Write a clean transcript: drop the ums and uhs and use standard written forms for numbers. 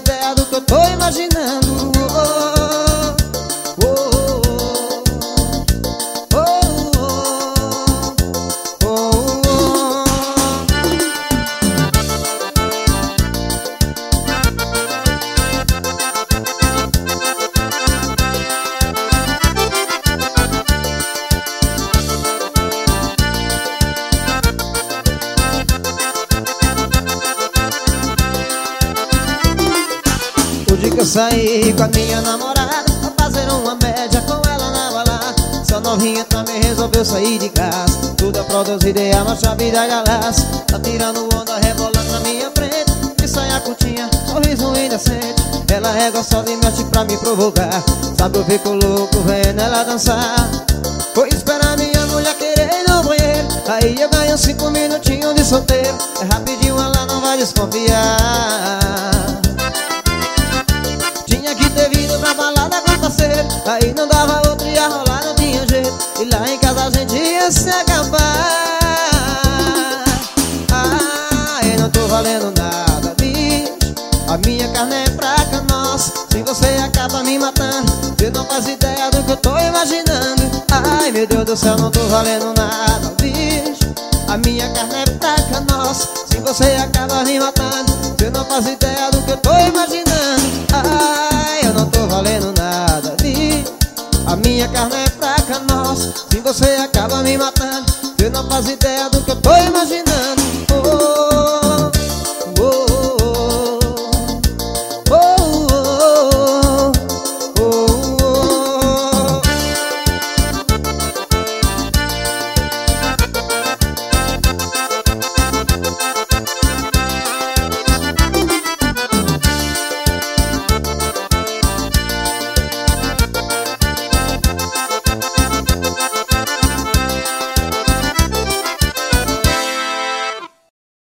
ideia do que eu tô imaginando. O dia que eu saí com a minha namorada pra fazer uma média com ela na balada, essa novinha também resolveu sair de casa. Tudo é produzido e a nossa vida é galáxia. Tá tirando onda, rebolando na minha frente, de saia curtinha, sorriso indecente. Ela é gostosa e mexe pra me provocar. Sabe, eu fico louco vendo ela dançar. Vou esperar minha mulher querer ir no banheiro, aí eu ganho 5 minutinhos de solteiro. É rapidinho, ela não vai desconfiar. Tinha que ter vindo pra balada com parceiro, aí não dava outro, ia rolar, não tinha jeito. E lá em casa a gente ia se acabar. Eu não tô valendo nada, bicho. A minha carne é fraca, nossa. Se você acaba me matando, você não faz ideia do que eu tô imaginando. Ai, meu Deus do céu, não tô valendo nada, bicho. A minha carne é fraca, nossa. Se você acaba me matando, você não faz ideia do que eu tô imaginando. Ai, eu não tô valendo nada, bicho. A minha carne é fraca, nossa. Se você acaba me matando, você não faz ideia do que eu tô imaginando.